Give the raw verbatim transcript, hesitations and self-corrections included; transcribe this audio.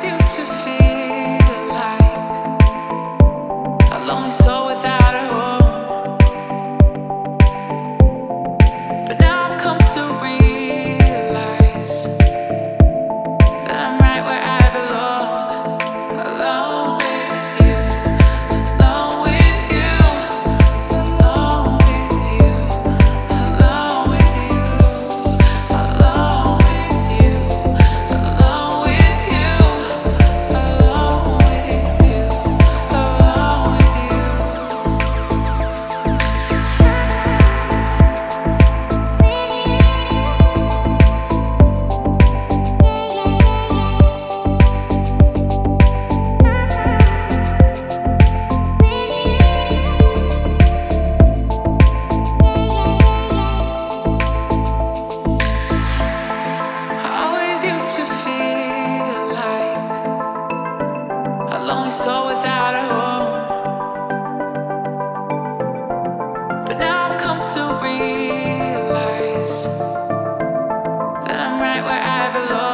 always used to feel like a lonely soul without a home. But now I've come to realize that I'm right where I belong, alone with you, alone with you, alone with you, alone with you, alone with you, alone with you, alone with you, alone with I always used to feel like a lonely soul without a home. But now I've come to realize that I'm right where I belong.